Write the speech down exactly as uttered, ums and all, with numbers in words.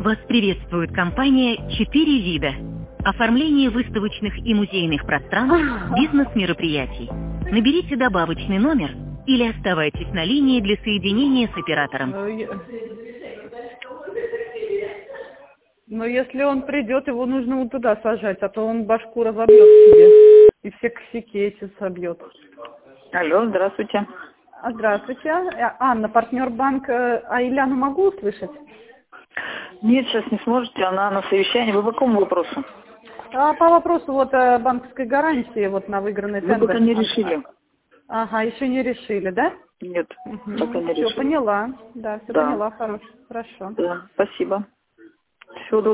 Вас приветствует компания «Четыре вида». Оформление выставочных и музейных пространств, бизнес-мероприятий. Наберите добавочный номер или оставайтесь на линии для соединения с оператором. Но если он придет, его нужно вот туда сажать, а то он башку разобьет себе и все косяки эти собьет. Алло, здравствуйте. Здравствуйте. Анна, партнер банка. А Ильяну могу услышать? Нет, сейчас не сможете, она на совещании. Вы по какому вопросу? А по вопросу вот банковской гарантии вот на выигранный тендер. Вы пока не решили. Ага, еще не решили, да? Нет, угу. пока не решили. Все поняла. Да, все да. поняла, хорошо. Хорошо. Да, спасибо. Всего доброго.